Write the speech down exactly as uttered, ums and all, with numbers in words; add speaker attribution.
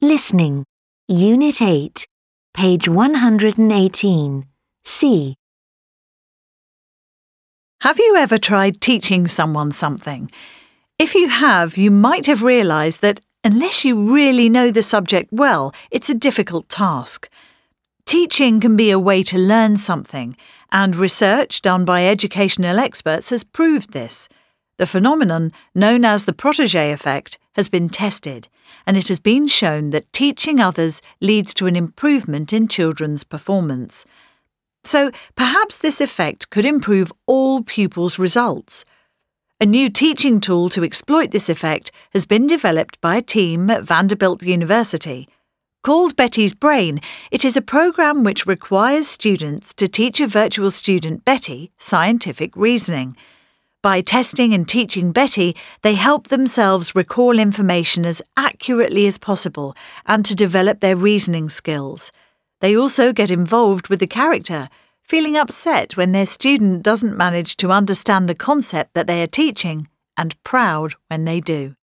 Speaker 1: Listening. Unit eight. Page one hundred eighteen. C.
Speaker 2: Have you ever tried teaching someone something? If you have, you might have realised that unless you really know the subject well, it's a difficult task. Teaching can be a way to learn something, and research done by educational experts has proved this. The phenomenon, known as the protégé effect, has been tested, and it has been shown that teaching others leads to an improvement in children's performance. So perhaps this effect could improve all pupils' results. A new teaching tool to exploit this effect has been developed by a team at Vanderbilt University. Called Betty's Brain, it is a program which requires students to teach a virtual student, Betty, scientific reasoning. By testing and teaching Betty, they help themselves recall information as accurately as possible and to develop their reasoning skills. They also get involved with the character, feeling upset when their student doesn't manage to understand the concept that they are teaching, and proud when they do.